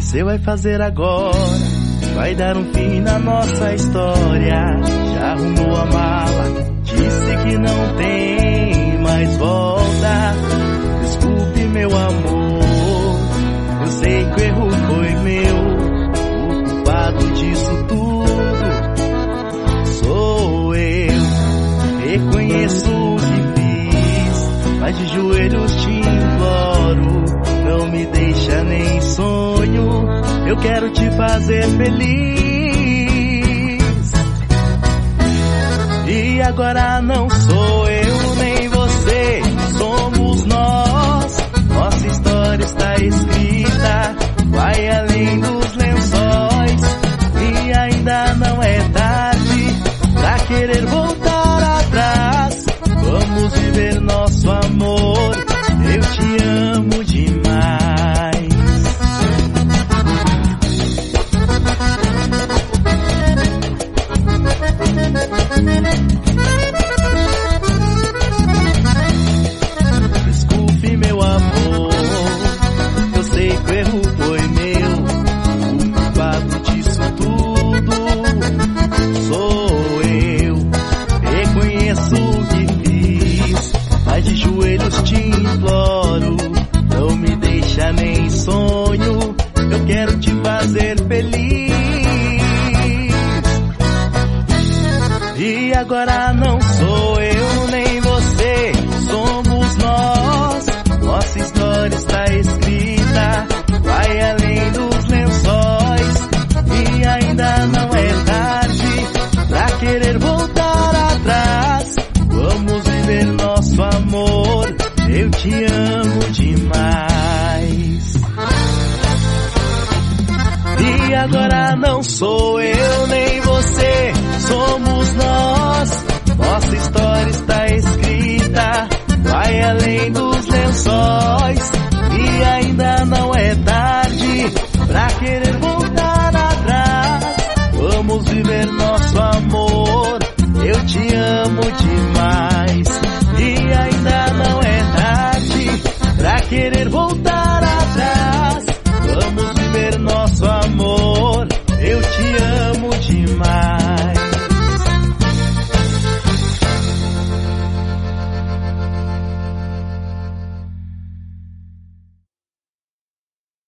você vai fazer agora? Vai dar um fim na nossa história. Já arrumou a mala, disse que não tem mais volta. Desculpe, meu amor, eu sei que o erro foi meu. O culpado disso tudo sou eu. Reconheço o que fiz, mas de joelhos te imploro, não me deixa nem sonho. Eu quero te fazer feliz. E agora não sou eu nem você, somos nós. Nossa história está escrita, vai além dos lençóis. E ainda não é tarde pra querer voltar atrás. Vamos viver nosso amor, eu te amo demais. Desculpe, meu amor, eu sei que o erro foi meu. O culpado disso tudo sou eu. Reconheço o que fiz, mas de joelhos te imploro, não me deixa nem sonho. Eu quero te fazer feliz. E agora não sou eu nem você, somos nós. Nossa história está escrita, vai além dos lençóis. E ainda não é tarde pra querer voltar atrás. Vamos viver nosso amor, eu te amo demais. E agora não sou eu nem você, somos nós. Nossa história está escrita, vai além dos lençóis. E ainda não é tarde pra querer voltar atrás. Vamos viver nosso amor, eu te amo demais. E ainda não é tarde pra querer voltar